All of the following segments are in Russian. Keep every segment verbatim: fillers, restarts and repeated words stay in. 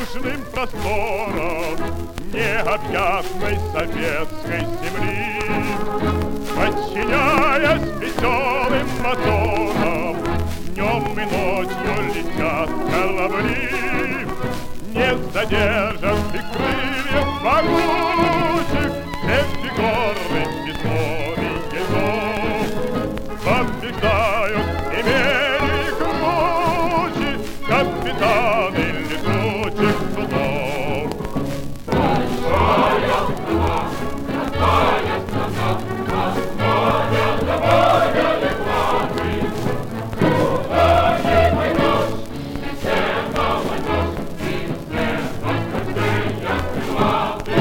радужным просторам необъятной советской земли. Подчиняясь веселым моторам, днем и ночью летят корабли. Не задержат и крыльев могучих среди горных весновий егов. Побеждают и берег ночи капитаны летучих судов. Большая страна, родная страна, основная давая рекламы. Куда не пойдешь, везде молодежь, везде восхождение крылатых.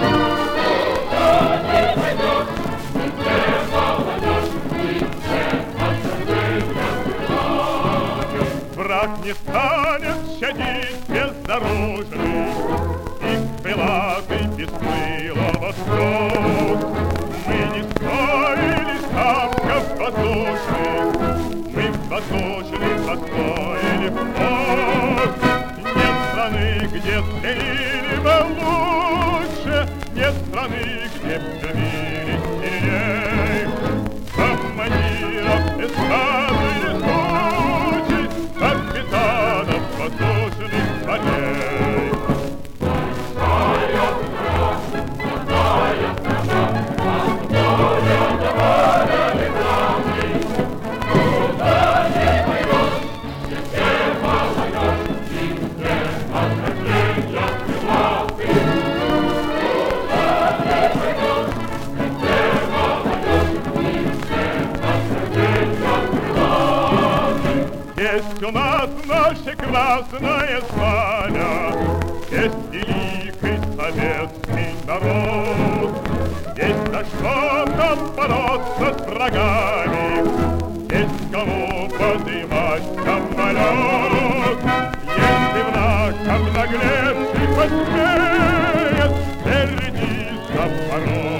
Куда не пойдешь, везде молодежь, везде восхождение крылатых. Враг не станет щадить безоружных, их крылатый без крыла восход. Мы не строили замков воздушных, мы воздушных построили вновь. Нет страны, где ценили бы лучше, нет страны, где ценили сильней. Командиров эскадры летучих, капитанов воздушных полей. Большая страна, родная страна, основная давая рекламы. Куда не пойдешь, везде молодежь, везде восхождение крылатых. Куда не пойдешь, везде молодежь, везде восхождение крылатых. Есть у нас наше красное знамя, есть великий советский народ. Есть за что нам бороться с врагами, есть кому поднимать самолет. Если враг обнаглевший посмеет, сердись за порог.